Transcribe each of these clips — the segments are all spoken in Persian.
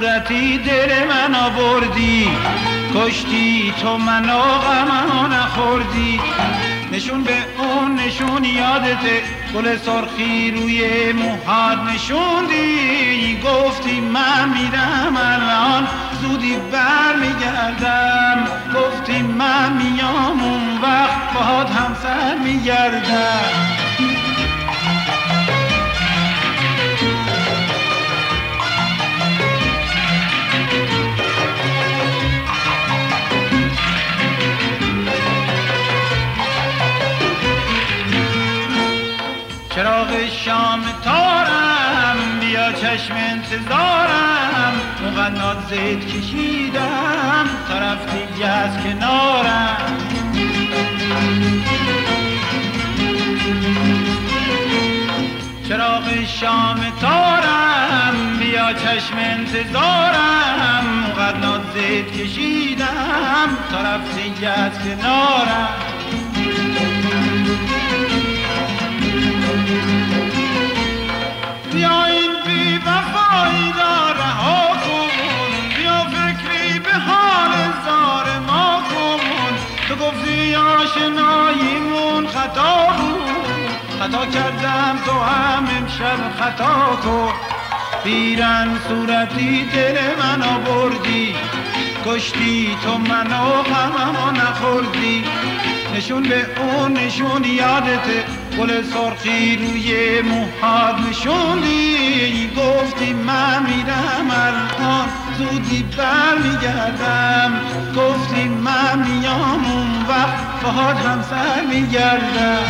صورتی دل من آوردی، کشتی تو منو غممو نخوردی. نشون به اون نشون یادته، گل سرخی روی موهات نشوندی. گفتی من میرم الان زودی بر میگردم، گفتی من میام اون وقت باهات همسر میگردم. چراغ شام تارم بیا چشم انتظارم، مغنات زید کشیدم تا رفتی از کنارم. چراغ شام تارم بیا چشم انتظارم، مغنات زید کشیدم تا رفتی از کنارم. بیا این بی وفایی را رها کن، بیا فکری به حال زار ما کن. تو گفتی آشناییمون خطا بود، خطا کردم تو هم امشب خطا کن. پیرن صورتی دل من آوردی، کشتی تو منو غممو نخوردی. نشون به اون نشون یادته، گل سرخی روی موهات نشوندی. گفتی من میرم الان زودی بر میگردم، گفتی من میام اون وقت باهات همسر میگردم.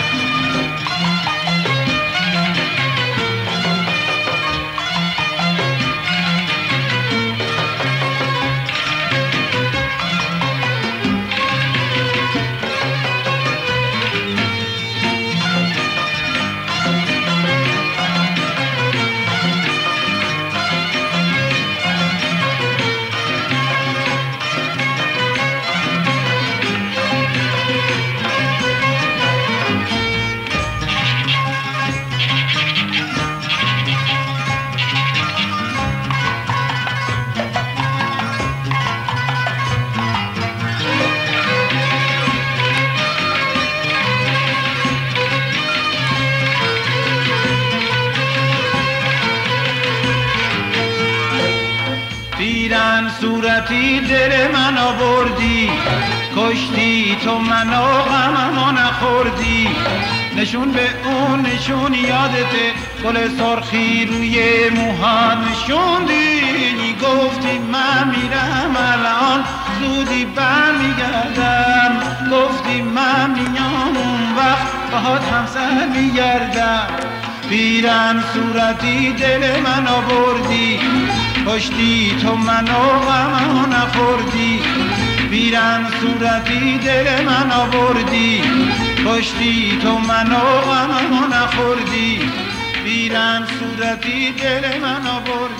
پیرن صورتی دل من آوردی، کشتی تو منو غممو نخوردی. نشون به اون نشون یادته، گل سرخی روی موهات نشوندی. گفتی من میرم الان زودی بر میگردم، گفتی من میام اون وقت باهات همسر میگردم. پیرن صورتی دل من آوردی، کشتی تو منو غممو نخوردی. پیرن صورتی دل من آوردی، کشتی تو منو غممو نخوردی. پیرن صورتی دل من آوردی.